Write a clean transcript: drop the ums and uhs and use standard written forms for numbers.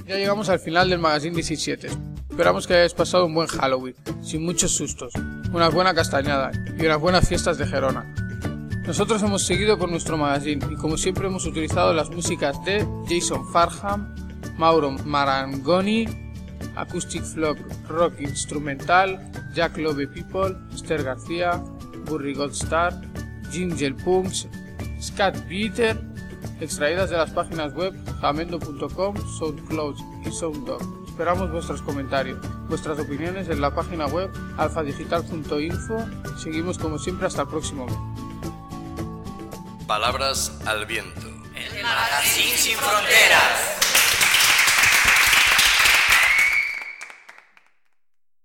Ya llegamos al final del Magazine 17. Esperamos que hayáis pasado un buen Halloween, sin muchos sustos, una buena castañada y unas buenas fiestas de Gerona. Nosotros hemos seguido con nuestro magazine y como siempre hemos utilizado las músicas de Jason Farham, Mauro Marangoni, Acoustic Flock Rock Instrumental, Jack Love People, Esther García, Burry Goldstar, Ginger Punks, Scat Beater, extraídas de las páginas web jamendo.com, SoundCloud y SoundDog. Esperamos vuestros comentarios, vuestras opiniones en la página web alfadigital.info. Seguimos como siempre hasta el próximo mes. Palabras al viento. El Magazine sin fronteras.